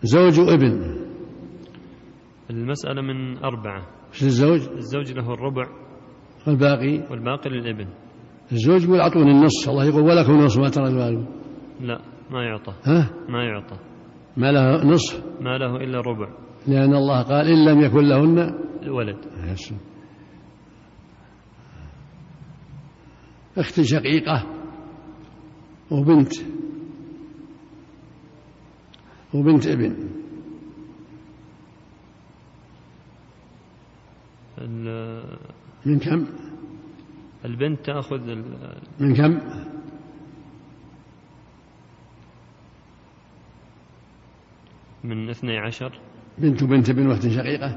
زوج وابن. المسألة من 4. وش الزوج؟ الزوج له الربع والباقي للابن. الزوج يقول أعطوني النص، الله يقول ولكم نصف ما ترك الوالد. لا ما يعطى. ما يعطى، ما له نصف، ما له إلا الربع، لأن الله قال إن لم يكن لهن ولد. أخت شقيقة وبنت ابن. من كم؟ البنت تأخذ من كم؟ من 12. بنت وبنت ابن واخت شقيقة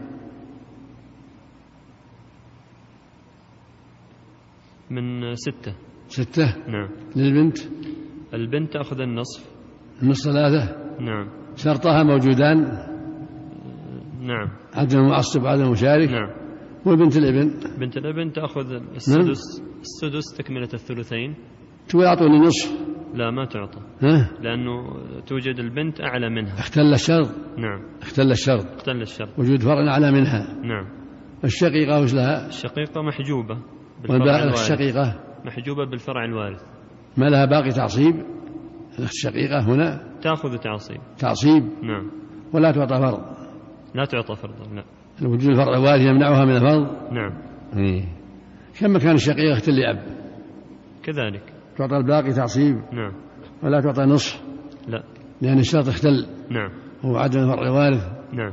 من 6. 6. نعم. البنت تأخذ النصف 3. نعم. شرطها موجودان. نعم. عدم معصب عدم مشارك. نعم. وبنت الابن تأخذ السدس. نعم. السدس تكملة الثلثين. تقول أعطوني نصف. لا ما تعطى. لأنه توجد البنت أعلى منها. اختل الشرط. نعم. اختل الشرط. وجود فرع أعلى منها. نعم. الشقيقة وش لها؟ الشقيقة محجوبة. الشقيقة محجوبة بالفرع الوارث. ما لها باقي تعصيب؟ الأخت الشقيقة هنا تأخذ تعصيب. نعم. ولا تعطى فرض. لا تعطى فرضا. لا. وجود الفرع الوارث يمنعها من الفرض. نعم. كم كان الشقيقة اخت لأب كذلك تعطى الباقي تعصيب. نعم. ولا تعطى نصف. لا، لأن الشرط اختل. نعم. هو عدم الفرع الوارث. نعم.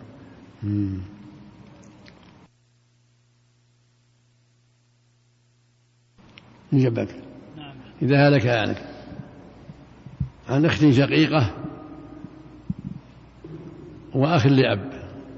نجبك. نعم. إذا هلك عن أخت شقيقة وأخ لأب.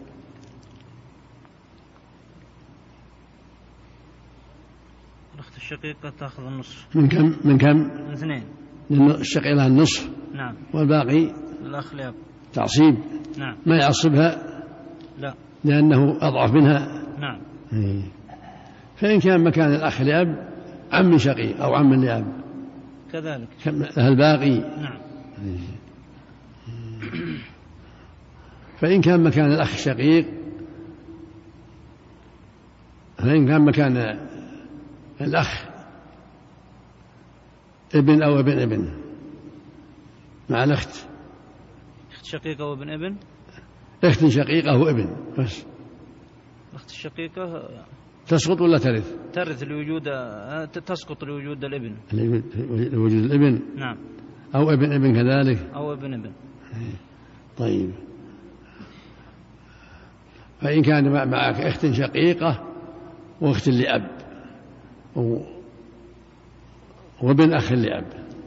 الأخت الشقيقة تأخذ النصف. من كم؟ من 2. لأن الشقيقة لها النصف. نعم. والباقي الأخ لأب تعصيب. نعم. ما يعصبها. لا، لأنه أضعف منها. نعم. فإن كان مكان الأخ لأب عم شقيق أو عم لأب كذلك لها الباقي. نعم. فإن كان مكان الأخ شقيق، فإن كان مكان الأخ ابن أو ابن مع الأخت. أخت شقيقة وابن ابن. أخت شقيقة وابن بس. الأخت الشقيقة تسقط ولا ترث؟ ترث لوجود، تسقط لوجود الابن. لوجود الابن. نعم. أو ابن كذلك. أو ابن. طيب. فإن كان معك أخت شقيقة وأخت لأب وابن أخ لأب،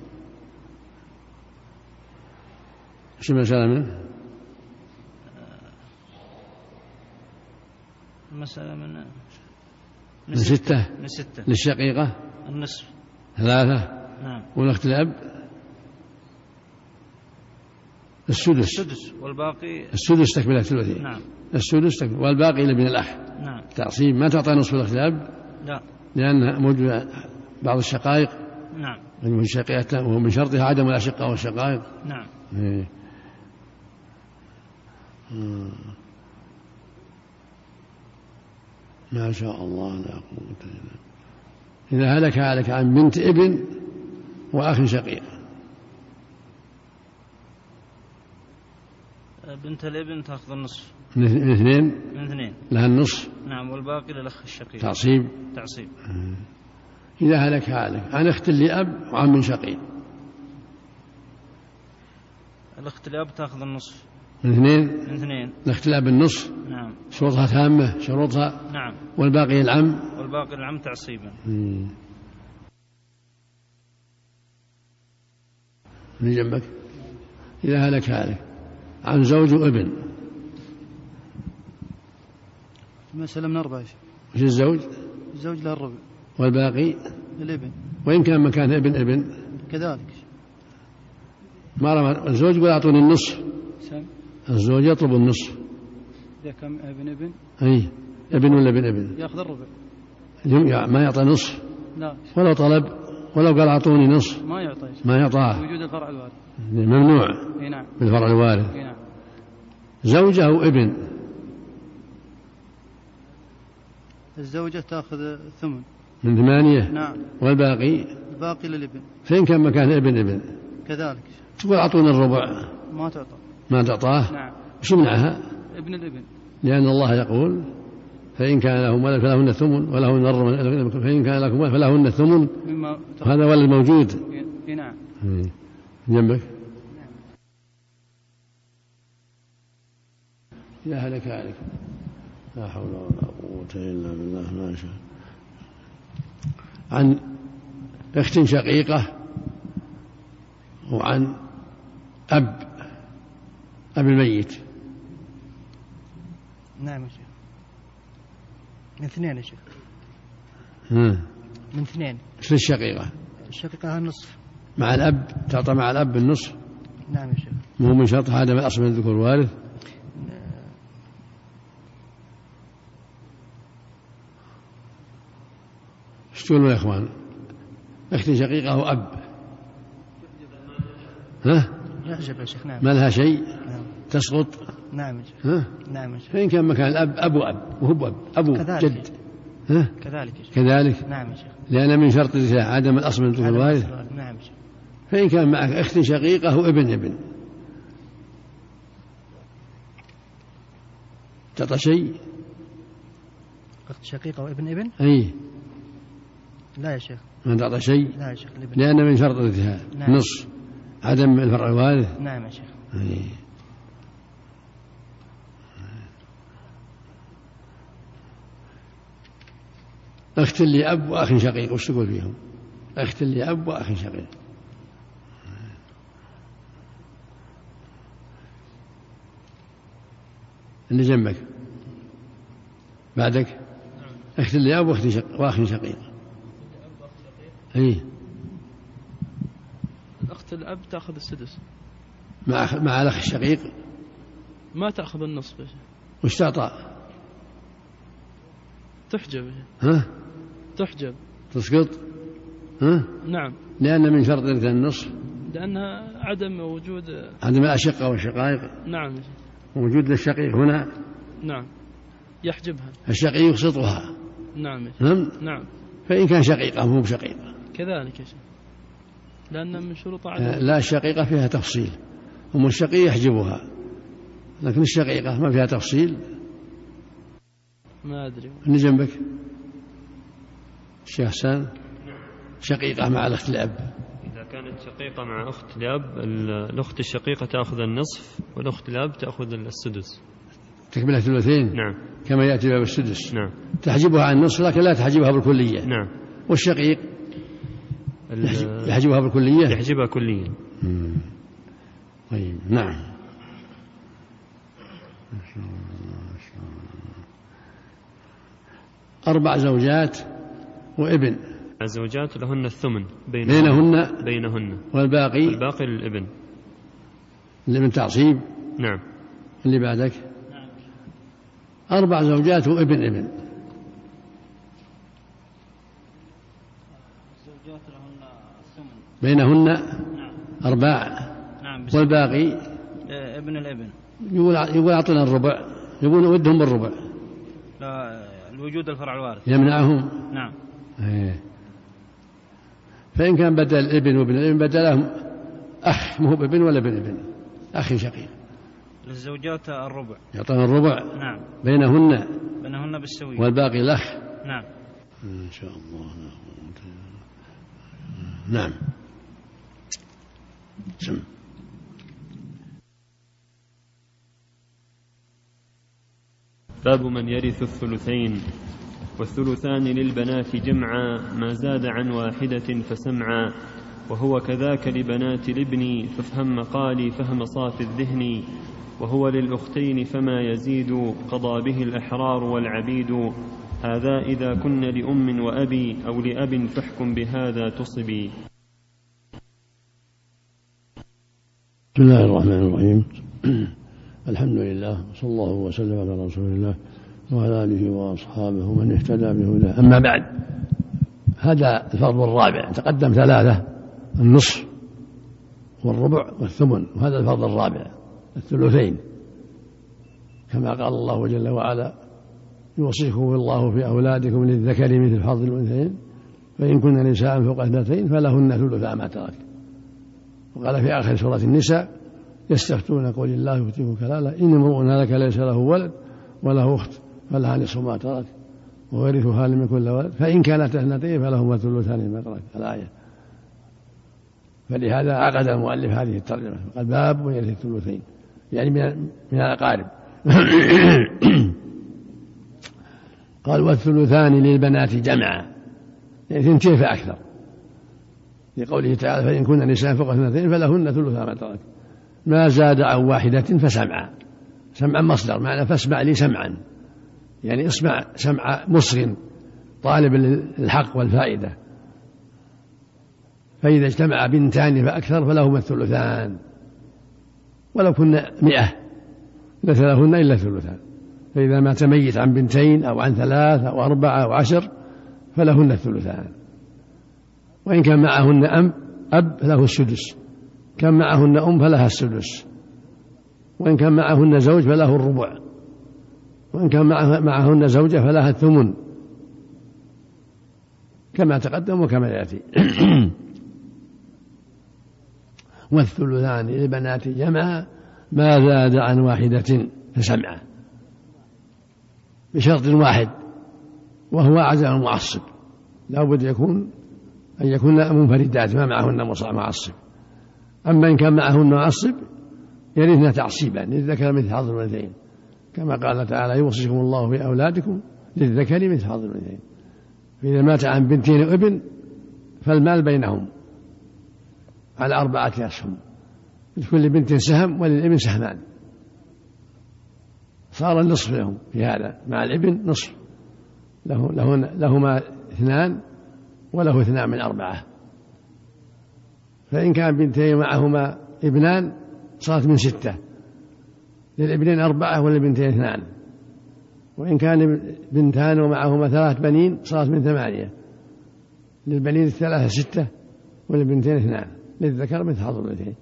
شو المسألة منه؟ المسألة من 6. للشقيقة النصف. 3. نعم. والأخت لأب السدس. والباقي السدس تكملة الثلثين. نعم. السدس تكمل، والباقي لابن الأخ. نعم. تعصيب. ما تعطى نصف الأخت لأب. لا، لأن موجود بعض الشقائق. نعم. من شقيقته وهو من شرطها عدم الأشقاء والشقائق. نعم. ما شاء الله لا قوة إلا بالله. إذا هلك عن بنت ابن وأخ شقيق. بنت الابن تأخذ النصف. من 2 لها النصف. نعم. والباقي للأخ الشقيق تعصيب. إذا هلك عن أخت لأب وعم شقيق. الأخت لأب تأخذ النصف. من 2. الأخت لأب النصف. نعم. شروطها تامة شروطها. نعم. والباقي العم تعصيبا. من جنبك. إذا هلك عن زوج وابن. المسألة من 4. وش الزوج له الربع. والباقي الابن. وإن كان مكان ابن كذلك. ما رمى الزوج يقول أعطوني النصف. الزوج يطلب النصف. إذا كان ابن أي ابن ولا ابن يأخذ الربع. ما يعطى نصف. لا. ولو طلب ولو قال أعطوني نصف ما يعطاه. وجود الفرع الوارث ممنوع. نعم. بالفرع الوارث. نعم. زوجة أو ابن. الزوجة تأخذ ثمن من 8. نعم. والباقي الباقي للابن. فإن كان مكان ابن كذلك. تقول أعطونا الربع، ما تعطاه. نعم. وش يمنعها؟ ابن الابن، لأن الله يقول فإن كان لهم ولد فلهن الثمن ولهن الربع، فإن كان لكم ولد فلهن الثمن. هذا ولد موجود. نعم. جنبك. يا هلك عليك، لا حول ولا قوة إلا بالله. ما شاء. عن أخت شقيقة وعن أب الميت. نعم يا شيخ. من 2 يا شيخ. من 2. ايش الشقيقة؟ الشقيقة النصف. مع الأب تعطى مع الأب النصف. نعم يا شيخ. مو من شرط هذا من الأصل من الذكور الوارث. ايش تقولون يا إخوان؟ أخت شقيقة وأب. يحجب يا شيخ. نعم. ما لها شيء. نعم. تسقط. نعم يا شيخ. نعم يا شيخ. فإن كان مكان الأب أبو وهو أبو جد. كذلك يا شيخ. كذلك. نعم يا شيخ. لأن من شرط عدم الأصل من الذكور الوارث. نعم يا شيخ. فإن كان معك أخت شقيقة وابن تعطى شيء. أخت شقيقة وابن أي. لا يا شيخ. ما تعطى شيء. لا يا شيخ. لأن من شرط الانتهاء. نعم. نص عدم الفرع الوارث. نعم يا شيخ. أي. أخت لي أب وأخ شقيق، وش تقول فيهم؟ أخت لي أب وأخ شقيق. اللي جنبك بعدك. أخت لي أب وأخ شقيق. أي. الأخت الأب تأخذ السدس مع الأخ الشقيق ما تأخذ النصف. وش تعطى؟ تحجب. تحجب. تسقط. نعم. لأن من شرط النصف. لأنها عدم وجود عدم الأشقة والشقائق. نعم. وجود للشقيق هنا. نعم. يحجبها. الشقيق يسقطها. نعم. نعم. فإن كان شقيقة مو بشقيقة كذلك يا شيخ، لأن من شروط عدم. لا، الشقيقة فيها تفصيل، أم الشقيق يحجبها، لكن الشقيقة ما فيها تفصيل. ما أدري. اللي جنبك الشيخ حسان. شقيقة مع الأخت الأب. إذا كانت شقيقة مع أخت الأب، الأخت الشقيقة تأخذ النصف والأخت الأب تأخذ السدس. تكملة 2. نعم. كما يأتي باب السدس. نعم. تحجبها عن النصف لكن لا تحجبها بالكلية. نعم. والشقيق يحجبها بالكلية. يحجبها كليا. طيب. نعم. 4 زوجات وابن. الزوجات لهن الثمن بينهن والباقي للابن. الابن تعصيب. نعم. اللي بعدك. 4 زوجات وابن. الزوجات لهن الثمن بينهن. نعم. 4. نعم. والباقي ابن الابن. يقول أعطنا الربع، يقول ودهم بالربع. لا، الوجود الفرع الوارث يمنعهم. نعم. فإن كان بدل الابن وابن الابن بدلهم أخ، مو ابن ولا ابن أخ شقيق. للزوجات الربع. يعطون الربع. نعم. بينهن بالسوية. والباقي الأخ. نعم. إن شاء الله. نعم. سم. باب من يرث الثلثين. والثلثان للبنات جمعا ما زاد عن 1 فسمعا، وهو كذاك لبنات الابن فافهم مقالي فهم صاف الذهن، وهو للأختين فما يزيد قضى به الأحرار والعبيد، هذا إذا كن لأم وأبي أو لأب فاحكم بهذا تصبي. بسم الله الرحمن الرحيم. الحمد لله وصلى الله وسلم على رسول الله وعلى آله وأصحابه ومن اهتدى بهداه. أما بعد، هذا الفرض الرابع. تقدم 3: النصف والربع والثمن، وهذا الفرض الرابع الثلثين. كما قال الله جل وعلا يوصيكم الله في أولادكم للذكر مثل حظ الأنثيين فإن كن نساء فوق 2 فلهن ثلثا ما ترك. وقال في آخر سورة النساء يستفتون قل الله يفتيكم كلالة إن امرؤ هلك ليس له ولد وله أخت فلها نصف ما ترك وورثها لم يكن له ولد فإن كانت 2 فلهما ثلثان ما ترك الآية. فلهذا عقد المؤلف هذه الترجمة قال باب يرث الثلثين يعني من الأقارب. قال والثلثان للبنات جمعا يعني 2 فأكثر لقوله تعالى فإن كن نساء فوق 2 فلهن ثلثا ما ترك ما زاد عن 1 فسمعا. سمعا مصدر معنى فاسمع لي سمعا يعني اسمع سمع مصغ طالب الحق والفائدة. فإذا اجتمع 2 فأكثر فلهما الثلثان ولو كنا 100 ليس لهن إلا الثلثان. فإذا ما تميت عن 2 أو عن 3 أو 4 أو 10 فلهن الثلثان. وإن كان معهن أب له السدس كان معهن فلها السدس وإن كان معهن زوج فله الربع وإن كان معهن زوجة فلها الثمن كما تقدم وكما يأتي. والثلثان للبنات جمعا ما زاد عن 1 فسمعا بشرط واحد وهو عزل المعصب لا بد أن يكون منفردات ما معهن معصب. أما إن كان معهن معصب يرثن تعصيبا للذكر مثل حظ الأنثيين كما قال تعالى يوصيكم الله في أولادكم للذكر مثل حظ الأنثيين. فإذا مات عن 2 وابن فالمال بينهم على 4 أسهم لكل بنت سهم وللابن سهمان صار النصف لهم في هذا مع الابن نصف لهما 2 وله 2 من 4. فإن كان 2 معهما ابنان صارت من 6 للابنين 4 وللبنتين 2 وإن كان 2 ومعهما 3 بنين صارت من 8 للبنين 3 6 وللبنتين 2 للذكر مثل حظ الأنثيين.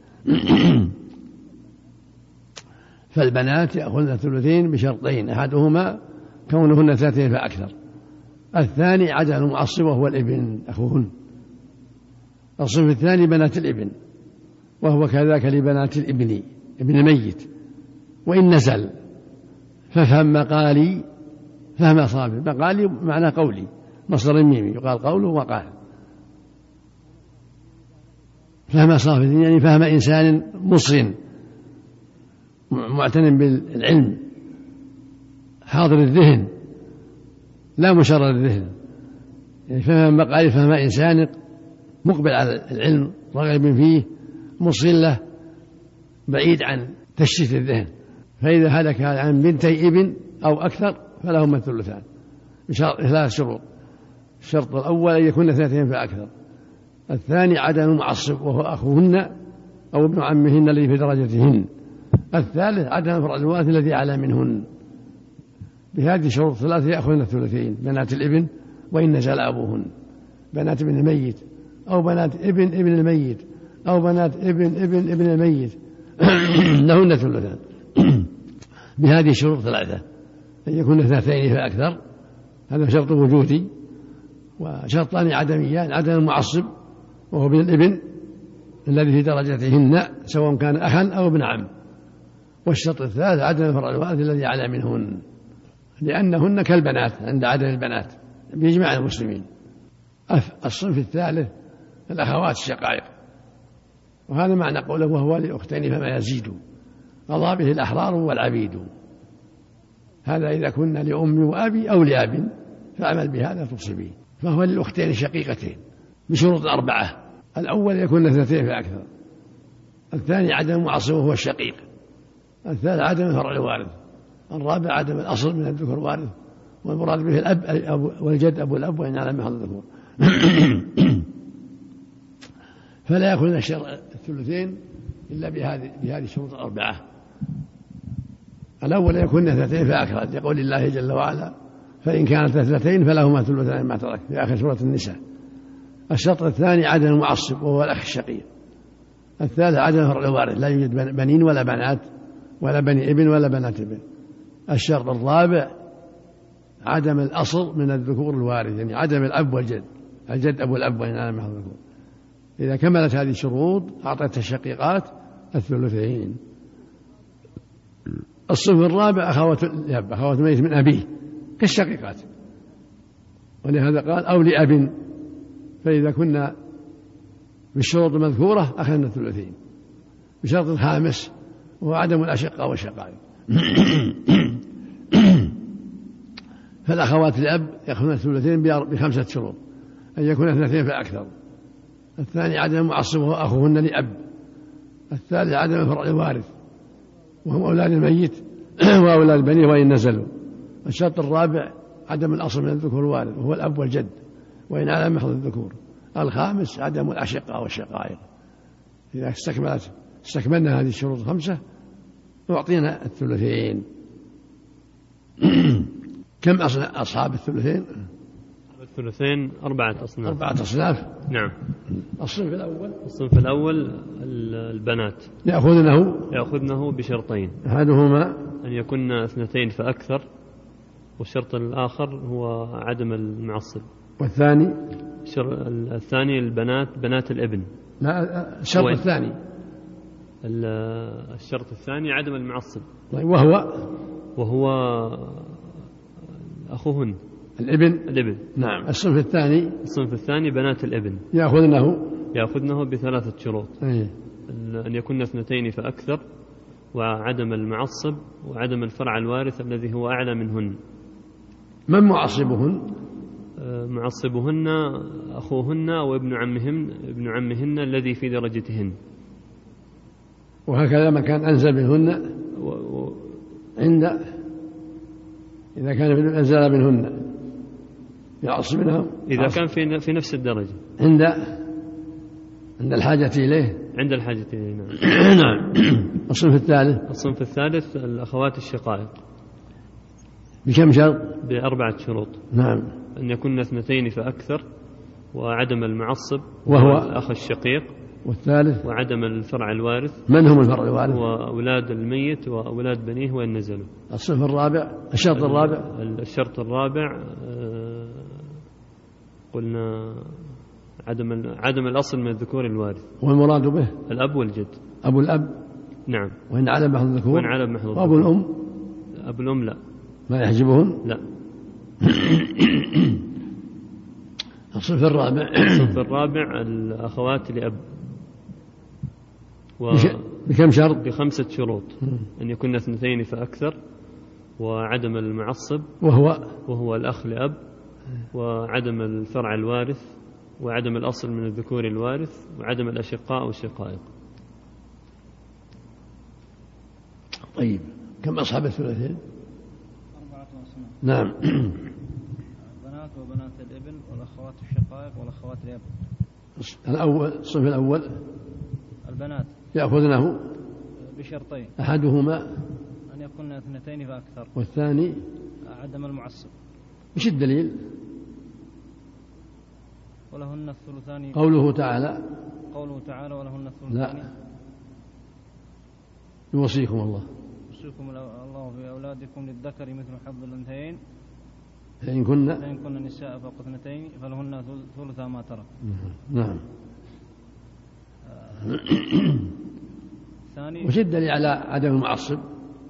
فالبنات يأخذن الثلثين بشرطين أحدهما كونهن 2 فأكثر الثاني عدم المعصب وهو الابن أخوهن. الصنف الثاني بنات الابن وهو كذاك لبنات الابن ابن الميت وإن نزل ففهم مقالي فهم صافي. مقالي معنى قولي مصدر ميمي يقال قوله وقال. فهم صافي يعني فهم إنسان مصر معتن بالعلم حاضر الذهن لا مشرر الذهن يعني فهم مقالي فهم إنسان مقبل على العلم راغب فيه مصر له بعيد عن تشتيت الذهن. فإذا هلك عن 2 ابن أو أكثر فلهما الثلثان ب3 شروط. الشرط الأول أن يكون 2 فأكثر الثاني عدم المعصب وهو أخوهن أو ابن عمهن الذي في درجتهن الثالث عدم فرع الوارث الذي أعلى منهن. بهذه الشروط 3 يأخذن الثلثين بنات الابن وإن نزل أبوهن بنات ابن الميت أو بنات ابن الميت أو بنات ابن الميت لهن ثلثان. بهذه الشروط 3 أن يكون 2 فأكثر هذا شرط وجودي وشرطان عدميان عدم المعصب وهو ابن الابن الذي في درجتهن سواء كان أخا أو ابن عم. والشرط الثالث عدم فرع الوارث الذي أعلى منهن لأنهن كالبنات عند عدد البنات بإجماع المسلمين. الصنف الثالث الأخوات الشقائق وهذا معنى قوله وهو لأختين فما يزيد قضى به الأحرار والعبيد. هذا إذا كنا لأمي وأبي أو لأب فأعمل بهذا تصبي. فهو للأختين شقيقتين بشروط 4 الأول يكون 2 فأكثر الثاني عدم المعصب وهو الشقيق الثالث عدم فرع الوارث الرابع عدم الأصل من الذكر وارث والمراد به الأب والجد أبو الأب وإن على محض الذكور. فلا يكون الثلثين إلا بهذه الشروط 4. الأول يكون 2 فأكثر لقول الله جل وعلا فإن كانت 2 فلهما ثلثان ما ترك في آخر سورة النساء. الشرط الثاني عدم المعصب وهو الأخ الشقيق الثالث عدم فرع الوارث لا يوجد بنين ولا بنات ولا بني ابن ولا بنات ابن. الشرط الرابع عدم الأصل من الذكور الوارث، يعني عدم الأب والجد، الجد أبو الأب وإن على محض الذكور. إذا كملت هذه الشروط أعطت الشقيقات الثلثين. الصنف الرابع أخوات الأب، أخوات الميت من أبيه كالشقيقات، ولهذا قال أو لأب، فإذا كنا بالشروط المذكورة أخذنا الثلثين. بشرط خامس وهو عدم الأشقاء والشقائق. فالأخوات الأب يأخذن الثلثين بخمسة شروط: أن يكون اثنتين فأكثر، الثاني عدم المعصب وهو أخوهن لأب، الثالث عدم الفرع الوارث وهم أولاد الميت وأولاد بنيه وإن نزلوا، الشرط الرابع عدم الأصل من الذكور الوارث وهو الأب والجد وإن على محض الذكور، الخامس عدم الأشقاء والشقائق. إذا استكملنا هذه الشروط الخمسة أعطينا الثلثين. كم أصحاب الثلثين؟ الثلثين 4 أصناف. 4 أصناف. نعم. الصنف الأول البنات يأخذنه بشرطين: أحدهما أن يكن 2 فأكثر، والشرط الآخر هو عدم المعصب. والثاني الثاني البنات بنات الابن. لا، الشرط الثاني الشرط الثاني عدم المعصب. طيب، وهو أخوهن الابن. نعم. الصنف الثاني بنات الابن يأخذنه ب3 شروط: أن يكن 2 فأكثر، وعدم المعصب، وعدم الفرع الوارث الذي هو أعلى منهن. من معصبهن؟ معصبهن أخوهن وابن عمهن الذي في درجتهن. وهكذا من كان أنزل منهن إذا كان أنزل منهن يعصب منهم إذا كان في نفس الدرجة عند الحاجة إليه. نعم. الصنف الثالث الأخوات الشقائق. بكم شرط؟ ب4 شروط. نعم. أن يكن 2 فأكثر، وعدم المعصب وهو الأخ الشقيق، والثالث وعدم الفرع الوارث. من هم الفرع الوارث؟ وأولاد الميت وأولاد بنيه وإن نزلوا. الشرط الرابع قلنا عدم الأصل من الذكور الوارث، والمراد به الأب والجد. أبو الأب. نعم. وإن على محض الذكور. وأبو الأم. أبو الأم لا، ما يحجبهن. لا. الصنف الرابع الأخوات لأب. بكم شرط؟ ب5 شروط: أن يكن 2 فأكثر، وعدم المعصب وهو الأخ لأب، وعدم الفرع الوارث، وعدم الأصل من الذكور الوارث، وعدم الأشقاء والشقائق. طيب، كم أصحاب الثلثين؟ 4 أصناف. نعم. البنات وبنات الابن، والأخوات الشقائق، والأخوات الأب. الصنف الأول البنات يأخذنه بشرطين: أحدهما أن يكون 2 فأكثر، والثاني عدم المعصب. مش الدليل؟ ولهن الثلثان. قوله تعالى ولهن الثلثان. لا، يوصيكم الله في أولادكم للذكر مثل حظ الأنثيين، فإن كن نساء فوق 2 فلهن ثلث ما ترك. نعم. الثاني. وش الدليل على عدم المعصب؟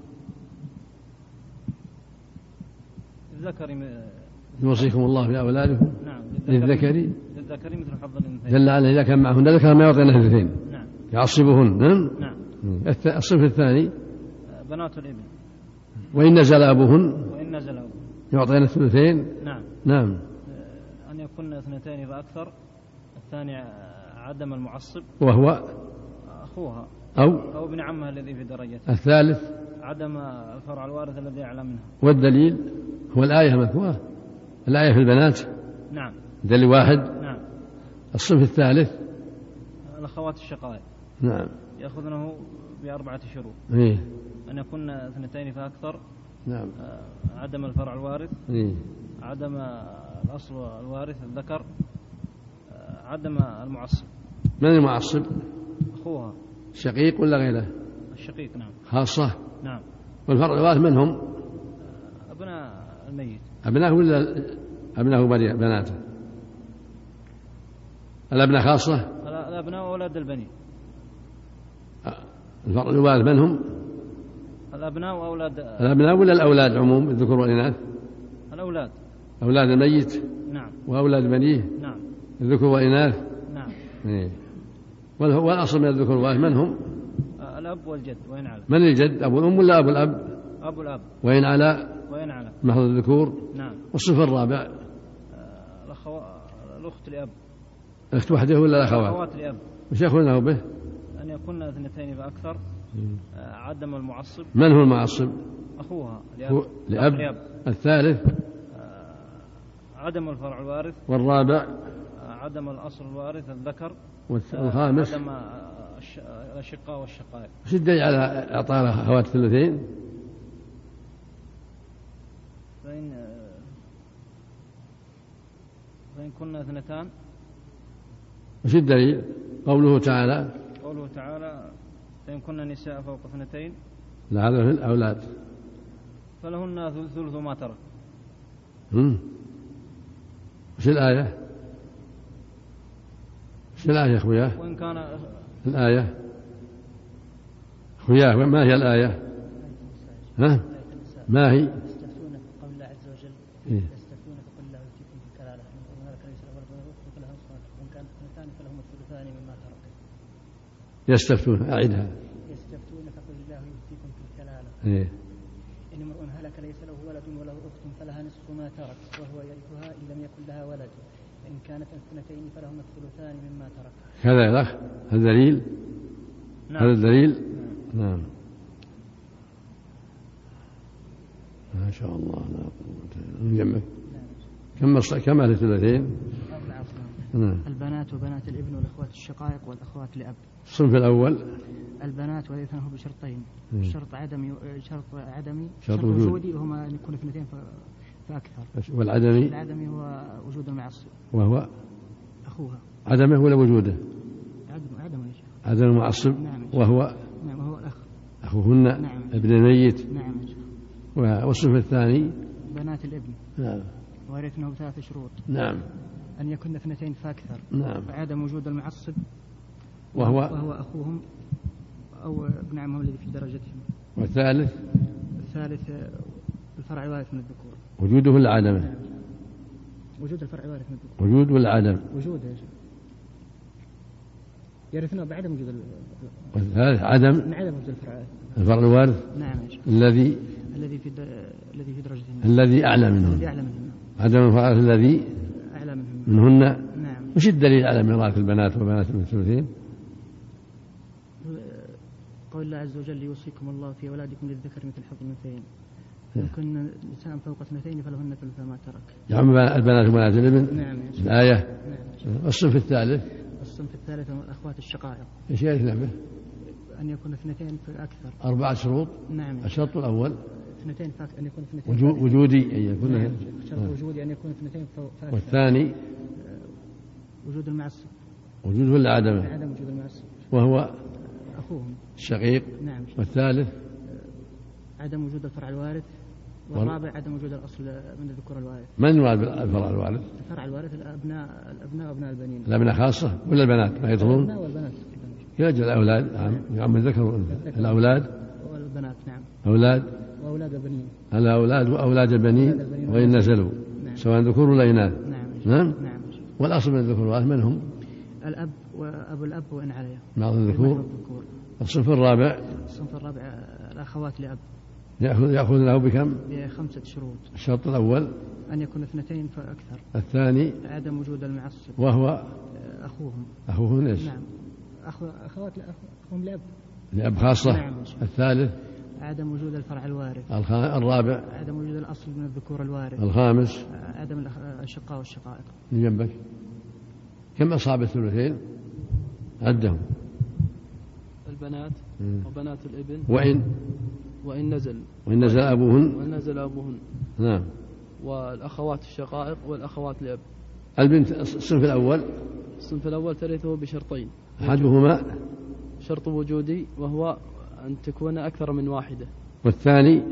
الذكر يوصيكم الله في أولادكم. نعم. للذكر مثل حظ الأنثيين. دل على إذا كان معهن ذكر ما يعطينا اثنتين. نعم. يعصبهن. نعم. الصنف الثاني بنات الابن، وإن نزل أبوهن يعطينا الثلثين. نعم. أن يكون 2 فأكثر، الثاني عدم المعصب وهو أخوها أو ابن عمها الذي في درجته. الثالث عدم الفرع الوارث الذي أعلى منها. والدليل هو الآية المذكورة، الآية في البنات. نعم. دليل واحد. نعم. الصنف الثالث الأخوات الشقائق. نعم. يأخذنه ب4 شروط: أن يكون 2 فأكثر. نعم. عدم الفرع الوارث. عدم الأصل الوارث الذكر. عدم المعصب. من المعصب؟ أخوها. شقيق ولا غيره؟ الشقيق. نعم. خاصة. نعم. والفرع الوارث منهم الميت. أبناء ولا أبناء بناته؟ الأبناء خاصة؟ الأبناء وأولاد البنين. الفرع الوارث من هم؟ الأبناء وأولاد. الأبناء ولا الأولاد عموم الذكور والإناث؟ الأولاد. أولاد الميت؟ نعم. وأولاد بنيه؟ نعم. الذكور والإناث؟ نعم. إيه. والأصل من الذكور والإناث من هم؟ الأب والجد وإن على. من الجد؟ أبو الأم ولا أبو الأب؟ أبو الأب. وإن على؟ وإن على. محض الذكور؟ نعم. والصف الرابع؟ الأخت لأب. الأخت وحده ولا الأخوات؟ الأخوات لأب. وش يأخذونه به؟ أن يكون اثنتين فأكثر. عدم المعصب. من هو المعصب؟ أخوها لأب. الثالث؟ عدم الفرع الوارث. والرابع؟ عدم الأصل الوارث الذكر. والخامس؟ عدم الأشقاء والشقائق. وش الدليل على إعطاء أخوات الثلثين؟ فإن كنا اثنتان. وش الدليل؟ قوله تعالى فإن كنا نساء فوق اثنتين. لا هذا في الأولاد. فلهن ثلث ما ترك. وش الآية؟ وش الآية يا أخوياه؟ وإن كان الآية أخوياه ما هي الآية؟ ها؟ ما هي؟ يستفتونك قول الله عز وجل. يستفتونك قل الله يفتيكم في الكلالة إن هلك ليس له ولد وله أخت فلها نصف وإن كانت اثنتان فلهما الثلثان مما ترك. يستفتون أعدها. يستفتونك قل الله يفتيكم في الكلالة. إن امرؤ هلك ليس له ولد وله أخت فلها نصف ما ترك وهو يرثها إن لم يكن لها ولد فإن كانت اثنتين فلهما الثلثان مما ترك. هذا يا أخ هذا دليل. نعم. هذا الدليل. نعم. ما شاء الله لا قوة إلا بالله. كم أهل الثلثين؟ نعم. البنات وبنات الابن والأخوات الشقائق والأخوات لأب. الصنف الأول البنات ويرثنه بشرطين. شرط وجودي وهما أن يكون اثنتين فأكثر. والعدمي هو وجود المعصب وهو أخوها. عدمه ولا وجوده؟ عدم المعصب. نعم. وهو الأخ أخوهن. نعم. ابن الميت. نعم. والصنف الثاني بنات الابن. نعم. ويرثنه ب3 شروط. نعم. أن يكون اثنتين فأكثر. نعم. فعدم وجود المعصب وهو أخوهم أو ابن عمهم الذي في درجتهم. والثالث الفرع الوارث من الذكور. وجوده ولا عدمه؟ نعم. وجود الفرع الوارث من الذكور. وجود ولا عدم؟ وجود يا شيخ. يرثنا بعدم وجود والثالث عدم وجود الفرع الوارث. نعم يا شيخ. الذي في درجتهم. الذي أعلى منهم. عدم الفرع الذي أعلى منهن. نعم. وش الدليل على ميراث البنات وبنات من الثلثين؟ قول الله عز وجل يوصيكم الله في أولادكم للذكر مثل حظ الأنثيين إن كن نساء فوق اثنتين فلهن ثلث ما ترك. يا عم البنات وبنات الابن. نعم. الآية. نعم. الصنف الثالث هم الأخوات الشقائق. ايش يرثنا به؟ أن يكون اثنتين فأكثر. 4 شروط. نعم. الشرط الأول اثنتين أن يكون اثنتين وجودي أن يكون. نعم. شرط وجودي أن يكون اثنتين فأكثر. والثاني وجود المعصب. وجود ولا عدمه؟ عدم وجود المعصب. وهو أخوهم الشقيق. نعم. والثالث عدم وجود الفرع الوارث. والرابع عدم وجود الأصل من الذكور الوارث. من يراد بالفرع الوارث؟ الفرع الوارث الأبناء وأبناء البنين. الأبناء خاصة ولا البنات ما يدخلون؟ الأبناء والبنات. يرجع الأولاد. نعم. الذكر والأنثى. الأولاد والبنات. نعم. أولاد وأولاد البنين. الأولاد وأولاد البنين وإن نزلوا. نعم. سواء ذكور ولا إناث. نعم. نعم. والأصل من الذكور والأنثى من هم؟ الأب وأبو الأب وإن عليه. بعض الذكور. الصنف الرابع الأخوات لأب. يأخذ له بكم؟ ب5 شروط. الشرط الأول أن يكون اثنتين فأكثر. الثاني عدم وجود المعصب. وهو أخوهم ليش؟ نعم. أخوهم لأب خاصة. نعم. الثالث عدم وجود الفرع الوارث. الرابع عدم وجود الأصل من الذكور الوارث. الخامس عدم الأشقاء والشقائق. من جنبك كم أصحاب الثلثين؟ عدهم. البنات وبنات الابن وإن نزل أبوهن. نعم. والأخوات الشقائق والأخوات لأب. البنت الصنف الأول ترثه بشرطين. أحدهما شرط وجودي وهو أن تكون أكثر من واحدة. والثاني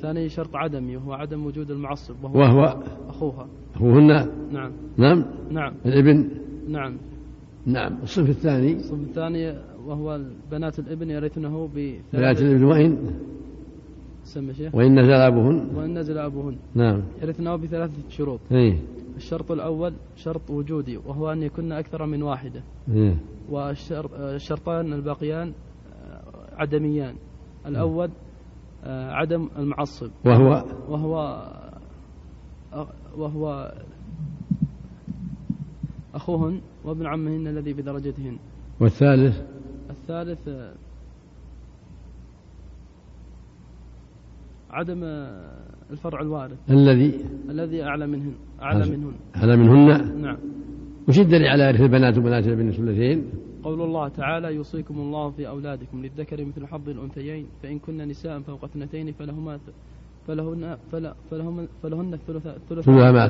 الثاني شرط عدمي وهو عدم وجود المعصب وهو أخوها. أخوهن. نعم. نعم. نعم. الابن. نعم. نعم. الصنف الثاني. الصنف الثاني وهو بنات الابن يرثنه بنات الابن وإن سمى شيخ وإن نزل أبوهن. وإن نزل أبوهن. نعم. يرثنه بثلاثة شروط. إيه. الشرط الأول شرط وجودي وهو أن يكون أكثر من واحدة. إيه. والشرطان الباقيان عدميان. الأول عدم المعصب وهو أخوهن وابن عمهن الذي بدرجتهن. والثالث عدم الفرع الوارث الذي أعلى منهن. نعم. وش الدليل على إرث البنات وبنات الابن الثلثين؟ قول الله تعالى يوصيكم الله في أولادكم للذكر مثل حظ الأنثيين فإن كن نساء فوق اثنتين فلهن ثلث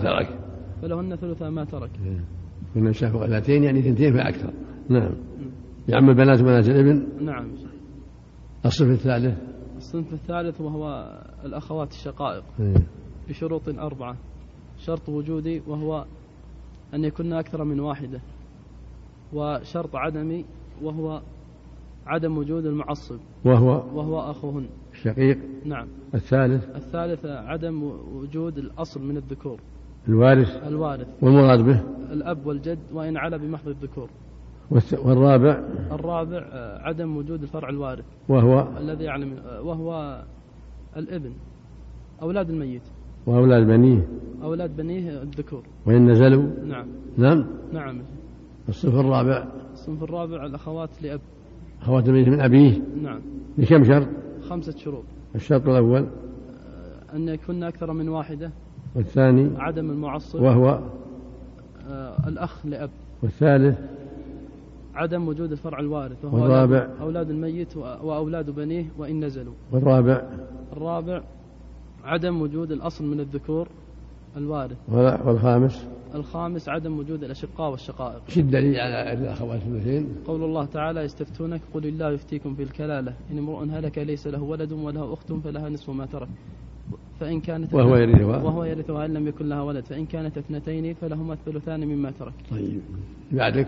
ما ترك. كن نساء فوق اثنتين يعني اثنتين فأكثر. نعم. يعم البنات وبنات الابن. نعم. الصنف الثالث وهو الأخوات الشقائق بشروط 4. شرط وجودي وهو أن يكون أكثر من واحدة. وشرط عدمي وهو عدم وجود المعصب وهو أخوهن الشقيق. نعم. الثالث عدم وجود الأصل من الذكور الوارث والمراد به الأب والجد وإن علا بمحض الذكور. والرابع عدم وجود الفرع الوارث وهو الذي يعلم وهو الابن أولاد الميت وأولاد بنيه الذكور وإن نزلوا. نعم. الصنف الرابع الأخوات لأب أخوات الميت من أبيه. نعم. لكم شرط؟ 5 شروط. الشرط الأول أن يكون أكثر من واحدة. والثاني عدم المعصب وهو الأخ لأب. والثالث عدم وجود الفرع الوارث وهو والرابع أولاد الميت وأولاد بنيه وإن نزلوا. والرابع عدم وجود الأصل من الذكور الوارث. والخامس عدم وجود الأشقاء والشقائق. شو الدليل على الأخوات الثلثين؟ قول الله تعالى يستفتونك قل الله يفتيكم في الكلالة إن امرؤ هلك ليس له ولد وله أخت فلها نصف ما ترك فإن كانت وهو يرثها إن لم يكن لها ولد فإن كانت اثنتين فلهما الثلثان مما ترك. طيب بعدك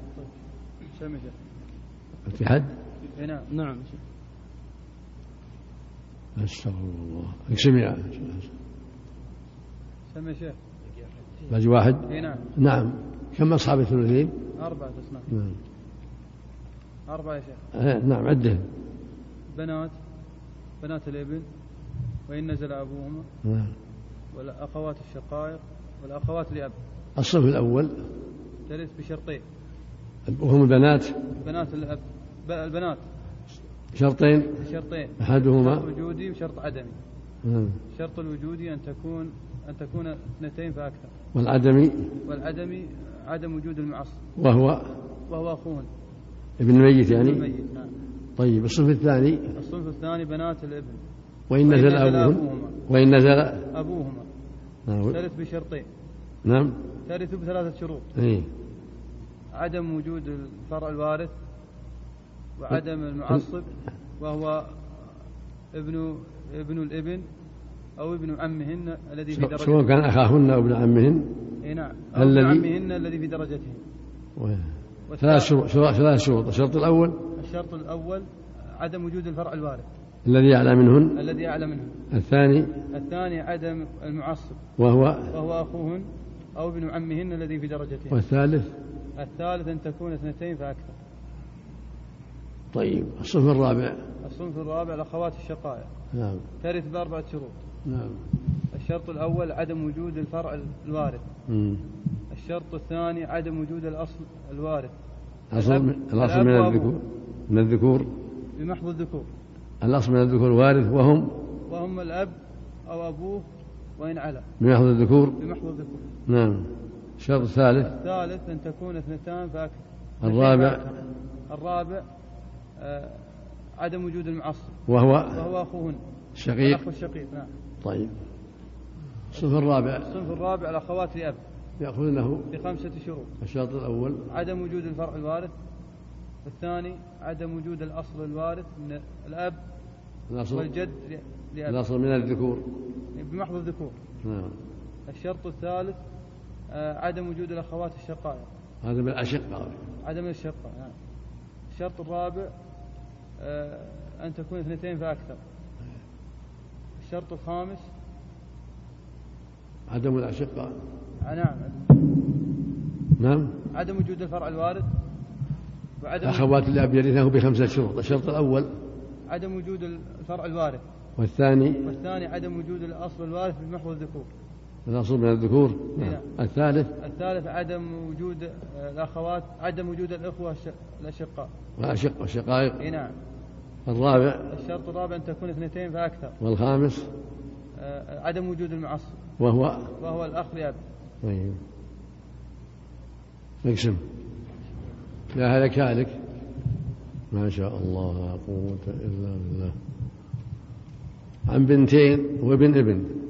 في حد؟ نعم. أستغفر الله. سمع شيخ باقي واحد. نعم. كم أصحاب الثلثين؟ 4 أصناف. 4 يا شيخ. نعم عده. بنات الابن وإن نزل أبوهما. والأخوات الشقائق والأخوات لأب. الصف الأول ترث بشرطين وهم بنات الأب. البنات شرطين أحدهما شرط وجودي وشرط عدمي. الشرط الوجودي أن تكون اثنتين فأكثر. والعدمي عدم وجود المعصب وهو أخوهن ابن الميت يعني. الميت. نعم. طيب الصنف الثاني بنات الابن وإن نزل أبوهما ترث بشرطين. نعم. ترث ب3 شروط. عدم وجود الفرع الوارث وعدم المعصب وهو ابن الابن أو ابن عمهن الذي في درجتهن سواء كان أخاهن أو ابن عمهن. نعم. أو ابن عمهن الذي في درجتهن. 3 شروط. الشرط الأول عدم وجود الفرع الوارث الذي أعلى منهن. الثاني عدم المعصب وهو أخوهن أو ابن عمهن الذي في درجتهن. والثالث أن تكون اثنتين فأكثر. طيب الصنف الرابع الأخوات الشقائق. نعم. ترث ب4 شروط. نعم. الشرط الأول عدم وجود الفرع الوارث. الشرط الثاني عدم وجود الأصل الوارث. الأصل من الذكور بمحض الذكور. الأصل من الذكور وارث وهم الأب أو أبوه وإن علا بمحض الذكور. نعم. الشرط الثالث أن تكون اثنتان فأكثر. الرابع عدم وجود المعصب وهو أخوهن الشقيق. نعم. طيب الصنف الرابع الأخوات لأب يأخذونه ب5 شروط. الشرط الأول عدم وجود الفرع الوارث. الثاني عدم وجود الأصل الوارث من الأب والجد الأصل من الذكور بمحض الذكور. نعم. الشرط الثالث عدم وجود الأخوات الشقائق. هذا من الأشقة. عدم الشقة. نعم. الشرط الرابع أن تكون 2 فأكثر. الشرط الخامس عدم الأشقة. نعم. نعم. عدم وجود الفرع الوارث. أخوات الأب يرثنه ب5 شروط. الشرط الأول عدم وجود الفرع الوارث. والثاني عدم وجود الأصل الوارث بمحض الذكور. الأصل من الذكور. نعم. الثالث عدم وجود الأخوات، عدم وجود الإخوة الأشقاء والشقائق. نعم. الرابع الشرط الرابع أن تكون 2 فأكثر. والخامس عدم وجود المعصب وهو الأخ لأب. طيب نقسم. لا هذا كالك ما شاء الله لا قوة إلا بالله. عن بنتين وابن ابن